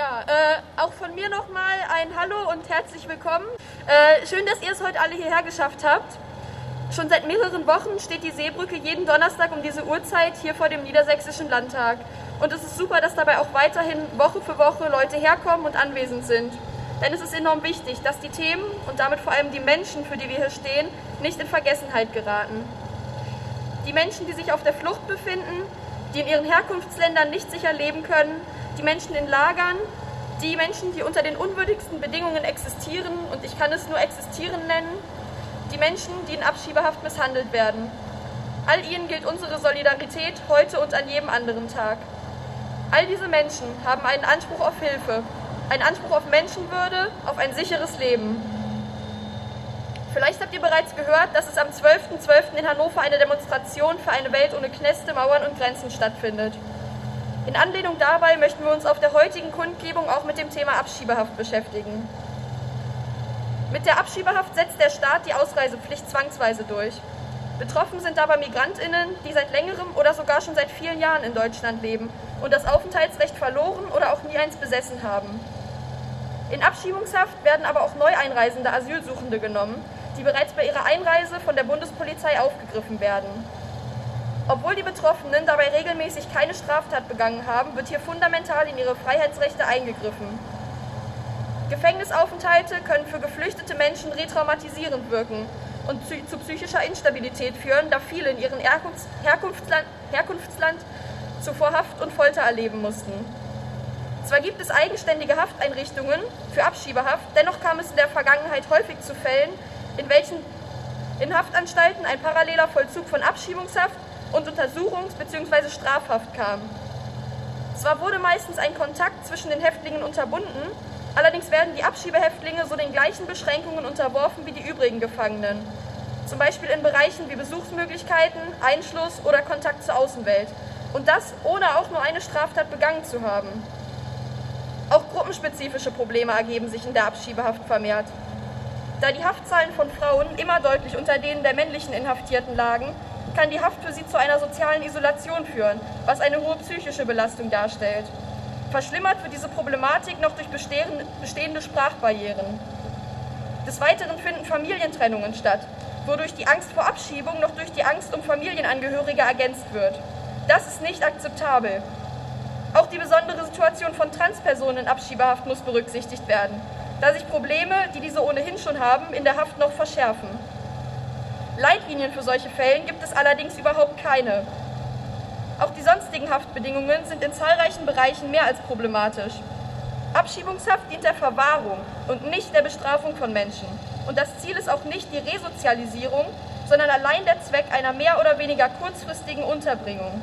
Ja, auch von mir nochmal ein Hallo und herzlich willkommen. Schön, dass ihr es heute alle hierher geschafft habt. Schon seit mehreren Wochen steht die Seebrücke jeden Donnerstag um diese Uhrzeit hier vor dem Niedersächsischen Landtag. Und es ist super, dass dabei auch weiterhin Woche für Woche Leute herkommen und anwesend sind. Denn es ist enorm wichtig, dass die Themen und damit vor allem die Menschen, für die wir hier stehen, nicht in Vergessenheit geraten. Die Menschen, die sich auf der Flucht befinden, die in ihren Herkunftsländern nicht sicher leben können, die Menschen in Lagern, die Menschen, die unter den unwürdigsten Bedingungen existieren, und ich kann es nur existieren nennen, die Menschen, die in Abschiebehaft misshandelt werden. All ihnen gilt unsere Solidarität heute und an jedem anderen Tag. All diese Menschen haben einen Anspruch auf Hilfe, einen Anspruch auf Menschenwürde, auf ein sicheres Leben. Vielleicht habt ihr bereits gehört, dass es am 12.12. in Hannover eine Demonstration für eine Welt ohne Kneste, Mauern und Grenzen stattfindet. In Anlehnung dabei möchten wir uns auf der heutigen Kundgebung auch mit dem Thema Abschiebehaft beschäftigen. Mit der Abschiebehaft setzt der Staat die Ausreisepflicht zwangsweise durch. Betroffen sind dabei MigrantInnen, die seit längerem oder sogar schon seit vielen Jahren in Deutschland leben und das Aufenthaltsrecht verloren oder auch nie eins besessen haben. In Abschiebungshaft werden aber auch neu einreisende Asylsuchende genommen, die bereits bei ihrer Einreise von der Bundespolizei aufgegriffen werden. Obwohl die Betroffenen dabei regelmäßig keine Straftat begangen haben, wird hier fundamental in ihre Freiheitsrechte eingegriffen. Gefängnisaufenthalte können für geflüchtete Menschen retraumatisierend wirken und zu psychischer Instabilität führen, da viele in ihrem Herkunftsland zuvor Haft und Folter erleben mussten. Zwar gibt es eigenständige Hafteinrichtungen für Abschiebehaft, dennoch kam es in der Vergangenheit häufig zu Fällen, in welchen in Haftanstalten ein paralleler Vollzug von Abschiebungshaft und Untersuchungs- bzw. Strafhaft kam. Zwar wurde meistens ein Kontakt zwischen den Häftlingen unterbunden, allerdings werden die Abschiebehäftlinge so den gleichen Beschränkungen unterworfen wie die übrigen Gefangenen. Zum Beispiel in Bereichen wie Besuchsmöglichkeiten, Einschluss oder Kontakt zur Außenwelt. Und das, ohne auch nur eine Straftat begangen zu haben. Auch gruppenspezifische Probleme ergeben sich in der Abschiebehaft vermehrt. Da die Haftzahlen von Frauen immer deutlich unter denen der männlichen Inhaftierten lagen, kann die Haft für sie zu einer sozialen Isolation führen, was eine hohe psychische Belastung darstellt. Verschlimmert wird diese Problematik noch durch bestehende Sprachbarrieren. Des Weiteren finden Familientrennungen statt, wodurch die Angst vor Abschiebung noch durch die Angst um Familienangehörige ergänzt wird. Das ist nicht akzeptabel. Auch die besondere Situation von Transpersonen in Abschiebehaft muss berücksichtigt werden, da sich Probleme, die diese ohnehin schon haben, in der Haft noch verschärfen. Leitlinien für solche Fälle gibt es allerdings überhaupt keine. Auch die sonstigen Haftbedingungen sind in zahlreichen Bereichen mehr als problematisch. Abschiebungshaft dient der Verwahrung und nicht der Bestrafung von Menschen. Und das Ziel ist auch nicht die Resozialisierung, sondern allein der Zweck einer mehr oder weniger kurzfristigen Unterbringung.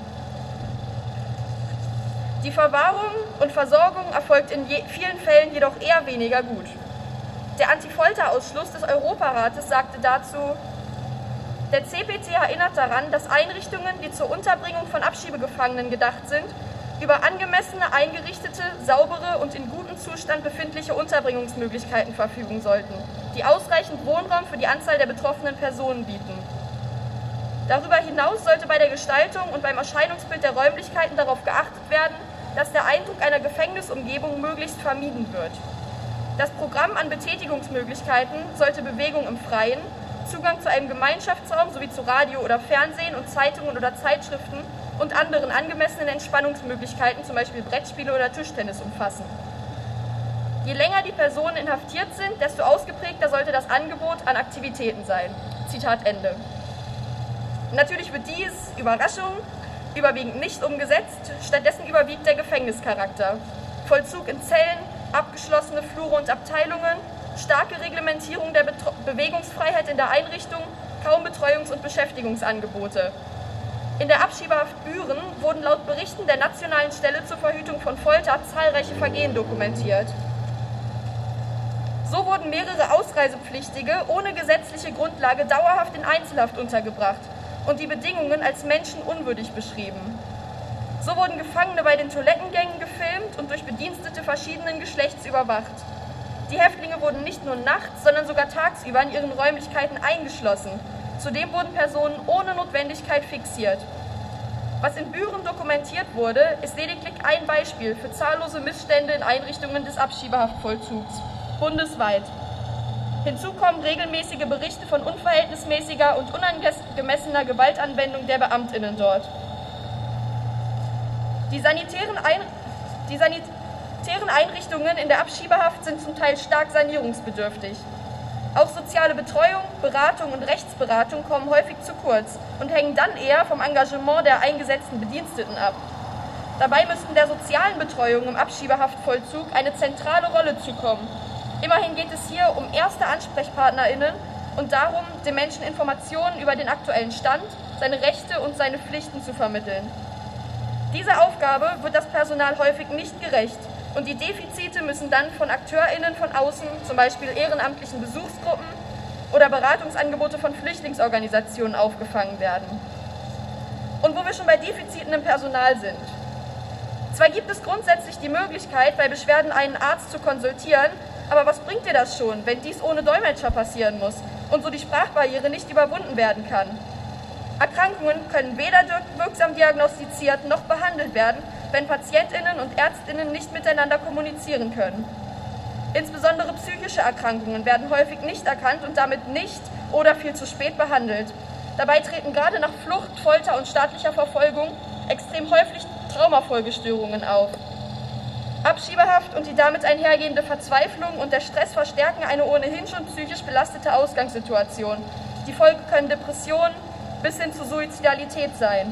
Die Verwahrung und Versorgung erfolgt in vielen Fällen jedoch eher weniger gut. Der Anti-Folter-Ausschluss des Europarates sagte dazu: Der CPT erinnert daran, dass Einrichtungen, die zur Unterbringung von Abschiebegefangenen gedacht sind, über angemessene, eingerichtete, saubere und in gutem Zustand befindliche Unterbringungsmöglichkeiten verfügen sollten, die ausreichend Wohnraum für die Anzahl der betroffenen Personen bieten. Darüber hinaus sollte bei der Gestaltung und beim Erscheinungsbild der Räumlichkeiten darauf geachtet werden, dass der Eindruck einer Gefängnisumgebung möglichst vermieden wird. Das Programm an Betätigungsmöglichkeiten sollte Bewegung im Freien, Zugang zu einem Gemeinschaftsraum sowie zu Radio oder Fernsehen und Zeitungen oder Zeitschriften und anderen angemessenen Entspannungsmöglichkeiten, zum Beispiel Brettspiele oder Tischtennis, umfassen. Je länger die Personen inhaftiert sind, desto ausgeprägter sollte das Angebot an Aktivitäten sein. Zitat Ende. Natürlich wird dies, Überraschung, überwiegend nicht umgesetzt, stattdessen überwiegt der Gefängnischarakter. Vollzug in Zellen, abgeschlossene Flure und Abteilungen, starke Reglementierung der Bewegungsfreiheit in der Einrichtung, kaum Betreuungs- und Beschäftigungsangebote. In der Abschiebehaft Büren wurden laut Berichten der Nationalen Stelle zur Verhütung von Folter zahlreiche Vergehen dokumentiert. So wurden mehrere Ausreisepflichtige ohne gesetzliche Grundlage dauerhaft in Einzelhaft untergebracht und die Bedingungen als menschenunwürdig beschrieben. So wurden Gefangene bei den Toilettengängen gefilmt und durch Bedienstete verschiedenen Geschlechts überwacht. Die Häftlinge wurden nicht nur nachts, sondern sogar tagsüber in ihren Räumlichkeiten eingeschlossen. Zudem wurden Personen ohne Notwendigkeit fixiert. Was in Büren dokumentiert wurde, ist lediglich ein Beispiel für zahllose Missstände in Einrichtungen des Abschiebehaftvollzugs, bundesweit. Hinzu kommen regelmäßige Berichte von unverhältnismäßiger und unangemessener Gewaltanwendung der BeamtInnen dort. Die sanitären Einrichtungen in der Abschiebehaft sind zum Teil stark sanierungsbedürftig. Auch soziale Betreuung, Beratung und Rechtsberatung kommen häufig zu kurz und hängen dann eher vom Engagement der eingesetzten Bediensteten ab. Dabei müssten der sozialen Betreuung im Abschiebehaftvollzug eine zentrale Rolle zukommen. Immerhin geht es hier um erste AnsprechpartnerInnen und darum, den Menschen Informationen über den aktuellen Stand, seine Rechte und seine Pflichten zu vermitteln. Dieser Aufgabe wird das Personal häufig nicht gerecht und die Defizite müssen dann von AkteurInnen von außen, zum Beispiel ehrenamtlichen Besuchsgruppen oder Beratungsangebote von Flüchtlingsorganisationen aufgefangen werden. Und wo wir schon bei Defiziten im Personal sind. Zwar gibt es grundsätzlich die Möglichkeit, bei Beschwerden einen Arzt zu konsultieren, aber was bringt dir das schon, wenn dies ohne Dolmetscher passieren muss und so die Sprachbarriere nicht überwunden werden kann? Erkrankungen können weder wirksam diagnostiziert noch behandelt werden, wenn PatientInnen und ÄrztInnen nicht miteinander kommunizieren können. Insbesondere psychische Erkrankungen werden häufig nicht erkannt und damit nicht oder viel zu spät behandelt. Dabei treten gerade nach Flucht, Folter und staatlicher Verfolgung extrem häufig Traumafolgestörungen auf. Abschiebehaft und die damit einhergehende Verzweiflung und der Stress verstärken eine ohnehin schon psychisch belastete Ausgangssituation. Die Folge können Depressionen bis hin zu Suizidalität sein.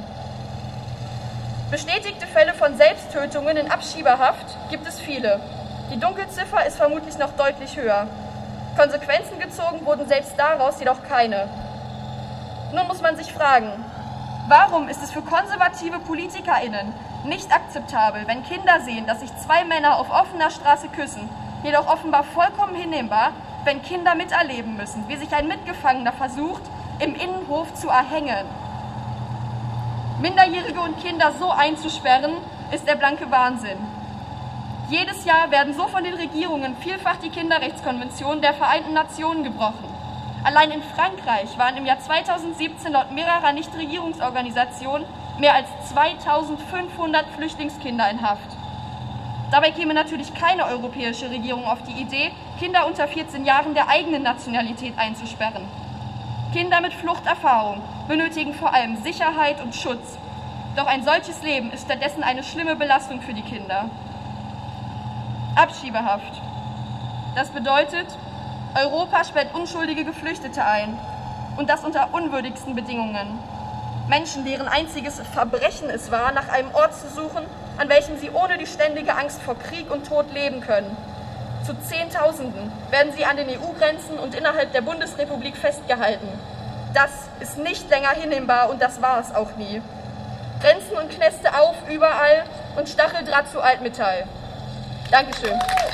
Bestätigte Fälle von Selbsttötungen in Abschiebehaft gibt es viele. Die Dunkelziffer ist vermutlich noch deutlich höher. Konsequenzen gezogen wurden selbst daraus jedoch keine. Nun muss man sich fragen, warum ist es für konservative PolitikerInnen nicht akzeptabel, wenn Kinder sehen, dass sich zwei Männer auf offener Straße küssen, jedoch offenbar vollkommen hinnehmbar, wenn Kinder miterleben müssen, wie sich ein Mitgefangener versucht, im Innenhof zu erhängen. Minderjährige und Kinder so einzusperren, ist der blanke Wahnsinn. Jedes Jahr werden so von den Regierungen vielfach die Kinderrechtskonventionen der Vereinten Nationen gebrochen. Allein in Frankreich waren im Jahr 2017 laut mehrerer Nichtregierungsorganisationen mehr als 2500 Flüchtlingskinder in Haft. Dabei käme natürlich keine europäische Regierung auf die Idee, Kinder unter 14 Jahren der eigenen Nationalität einzusperren. Kinder mit Fluchterfahrung benötigen vor allem Sicherheit und Schutz. Doch ein solches Leben ist stattdessen eine schlimme Belastung für die Kinder. Abschiebehaft. Das bedeutet, Europa sperrt unschuldige Geflüchtete ein. Und das unter unwürdigsten Bedingungen. Menschen, deren einziges Verbrechen es war, nach einem Ort zu suchen, an welchem sie ohne die ständige Angst vor Krieg und Tod leben können. Zu Zehntausenden werden sie an den EU-Grenzen und innerhalb der Bundesrepublik festgehalten. Das ist nicht länger hinnehmbar und das war es auch nie. Grenzen und Knäste auf, überall und Stacheldraht zu Altmetall. Dankeschön.